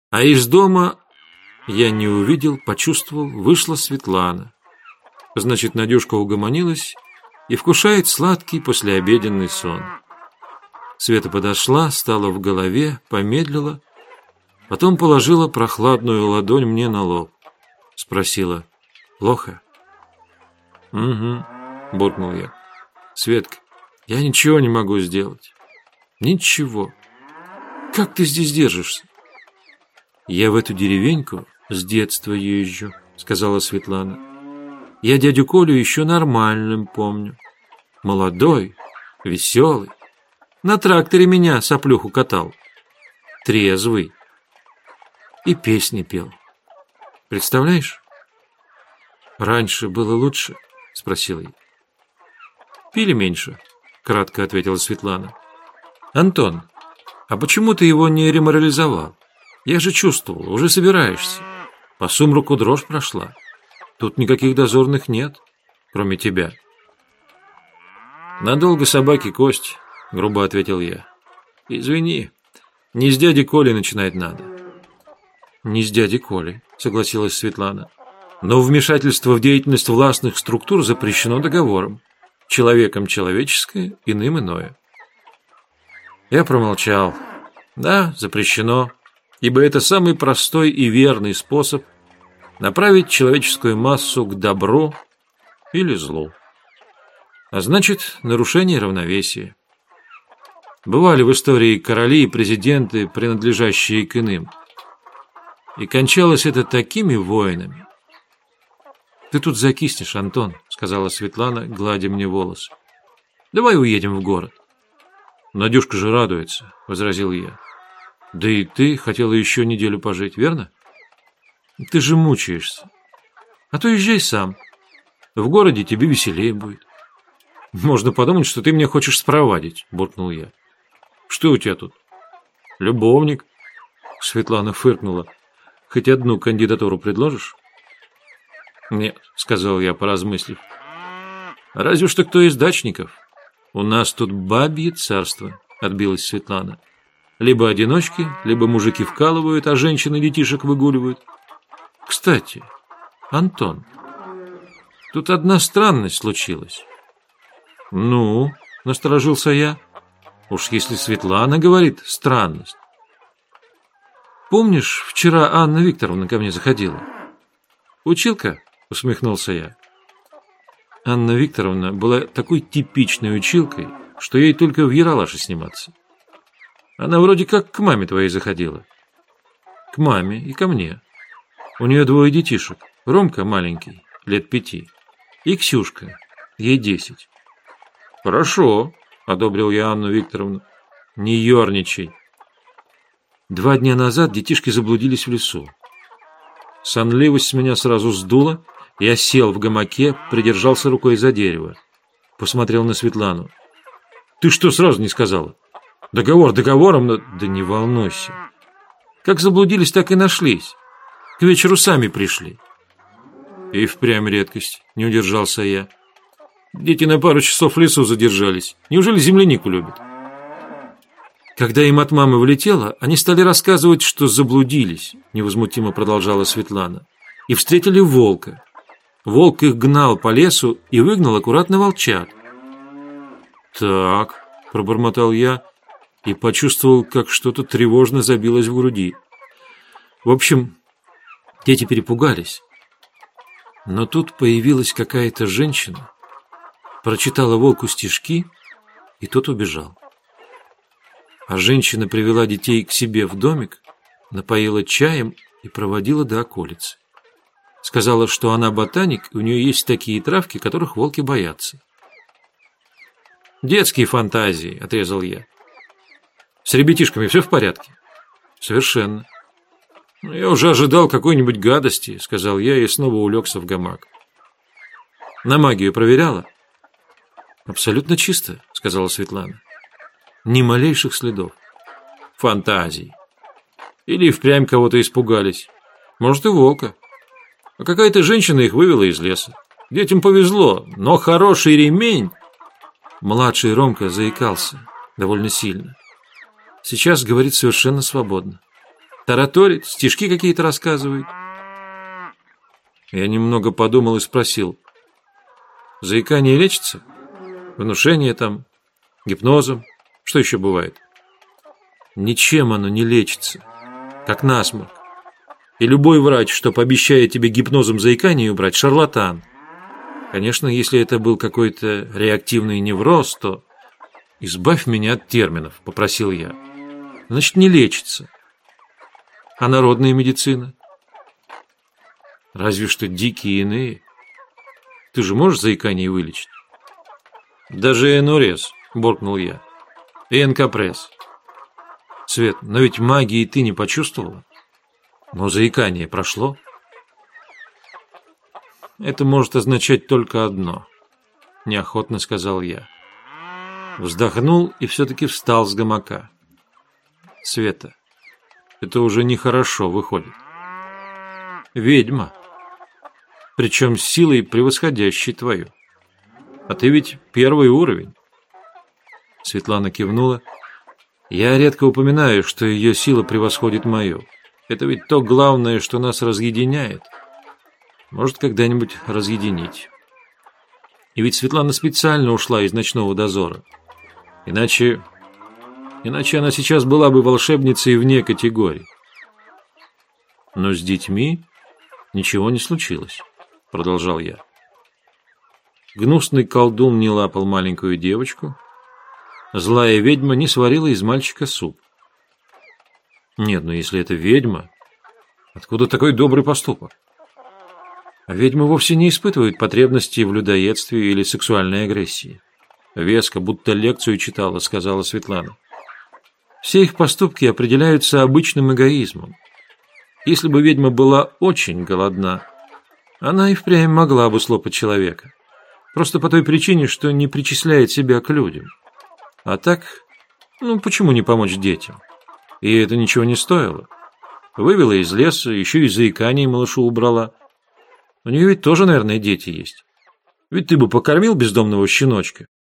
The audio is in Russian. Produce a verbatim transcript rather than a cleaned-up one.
А из дома я не увидел, почувствовал, вышла Светлана. Значит, Надюшка угомонилась и вкушает сладкий послеобеденный сон. Света подошла, стала в голове, помедлила, потом положила прохладную ладонь мне на лоб. Спросила: «Плохо?» «Угу», — буркнул я. «Светка, я ничего не могу сделать. Ничего. Как ты здесь держишься?» «Я в эту деревеньку с детства езжу», — сказала Светлана. «Я дядю Колю еще нормальным помню. Молодой, веселый. На тракторе меня соплюху катал. Трезвый. И песни пел. Представляешь?» «Раньше было лучше?» — спросила я. «Пили меньше», — кратко ответила Светлана. «Антон, а почему ты его не реморализовал? Я же чувствовал, уже собираешься. По сумраку дрожь прошла. Тут никаких дозорных нет, кроме тебя». «Надолго собаки кость», — грубо ответил я. «Извини, не с дяди Колей начинать надо». «Не с дяди Колей», — согласилась Светлана. «Но вмешательство в деятельность властных структур запрещено договором. Человеком человеческое, иным иное». Я промолчал. Да, запрещено, ибо это самый простой и верный способ направить человеческую массу к добру или злу. А значит, нарушение равновесия. Бывали в истории короли и президенты, принадлежащие к иным. И кончалось это такими войнами. «Ты тут закиснешь, Антон», — сказала Светлана, гладя мне волосы. «Давай уедем в город». «Надюшка же радуется», — возразил я. «Да и ты хотела еще неделю пожить, верно? Ты же мучаешься. А то езжай сам. В городе тебе веселее будет». «Можно подумать, что ты меня хочешь спровадить», — буркнул я. «Что у тебя тут?» «Любовник». Светлана фыркнула. «Хоть одну кандидатуру предложишь?» «Нет», — сказал я, поразмыслив. «Разве что кто из дачников. У нас тут бабье царство», — отбилась Светлана. «Либо одиночки, либо мужики вкалывают, а женщины детишек выгуливают. Кстати, Антон, тут одна странность случилась». «Ну?» — насторожился я. «Уж если Светлана говорит странность». «Помнишь, вчера Анна Викторовна ко мне заходила?» «Училка?» — усмехнулся я. Анна Викторовна была такой типичной училкой, что ей только в яралаше сниматься. Она вроде как к маме твоей заходила. К маме и ко мне. У нее двое детишек. Ромка маленький, лет пяти, и Ксюшка, ей десять. «Хорошо», — одобрил я Анну Викторовну. «Не ерничай». Два дня назад детишки заблудились в лесу. Сонливость с меня сразу сдула. Я сел в гамаке, придержался рукой за дерево. Посмотрел на Светлану. «Ты что сразу не сказала? Договор договором, но...» «Да не волнуйся. Как заблудились, так и нашлись. К вечеру сами пришли». «И впрямь редкость», — не удержался я. «Дети на пару часов в лесу задержались. Неужели землянику любят?» «Когда им от мамы влетело, они стали рассказывать, что заблудились», — невозмутимо продолжала Светлана. «И встретили волка. Волк их гнал по лесу и выгнал аккуратно волчат». «Так», — пробормотал я и почувствовал, как что-то тревожно забилось в груди. В общем, дети перепугались. Но тут появилась какая-то женщина, прочитала волку стишки, и тот убежал. А женщина привела детей к себе в домик, напоила чаем и проводила до околицы. Сказала, что она ботаник, и у нее есть такие травки, которых волки боятся. «Детские фантазии», — отрезал я. «С ребятишками все в порядке?» «Совершенно». «Я уже ожидал какой-нибудь гадости», — сказал я и снова улегся в гамак. «На магию проверяла?» «Абсолютно чисто», — сказала Светлана. «Ни малейших следов». «Фантазий. Или и впрямь кого-то испугались. Может, и волка. А какая-то женщина их вывела из леса. Детям повезло, но хороший ремень...» Младший Ромка заикался довольно сильно. Сейчас говорит совершенно свободно. Тараторит, стишки какие-то рассказывает. Я немного подумал и спросил: заикание лечится? Внушение там, гипнозом? Что еще бывает? Ничем оно не лечится, как насморк. И любой врач, что пообещает тебе гипнозом заикание убрать, шарлатан. Конечно, если это был какой-то реактивный невроз, то... Избавь меня от терминов, попросил я. Значит, не лечится. А народная медицина? Разве что дикие иные. Ты же можешь заикание вылечить? Даже энурез, буркнул я. И энкопресс. Свет, но ведь магии ты не почувствовала? Но заикание прошло. Это может означать только одно, неохотно сказал я. Вздохнул и все-таки встал с гамака. Света, это уже нехорошо выходит. Ведьма. Причем с силой превосходящей твою. А ты ведь первый уровень. Светлана кивнула. Я редко упоминаю, что ее сила превосходит мою. Это ведь то главное, что нас разъединяет. Может, когда-нибудь разъединить. И ведь Светлана специально ушла из ночного дозора. Иначе... Иначе она сейчас была бы волшебницей вне категории. Но с детьми ничего не случилось, продолжал я. Гнусный колдун не лапал маленькую девочку. Злая ведьма не сварила из мальчика суп. Нет, ну если это ведьма, откуда такой добрый поступок? А ведьмы вовсе не испытывают потребности в людоедстве или сексуальной агрессии. Веско, будто лекцию читала, сказала Светлана. Все их поступки определяются обычным эгоизмом. Если бы ведьма была очень голодна, она и впрямь могла бы слопать человека. Просто по той причине, что не причисляет себя к людям. А так, ну почему не помочь детям? И это ничего не стоило. Вывела из леса, еще и заикание малышу убрала. У нее ведь тоже, наверное, дети есть. Ведь ты бы покормил бездомного щеночка,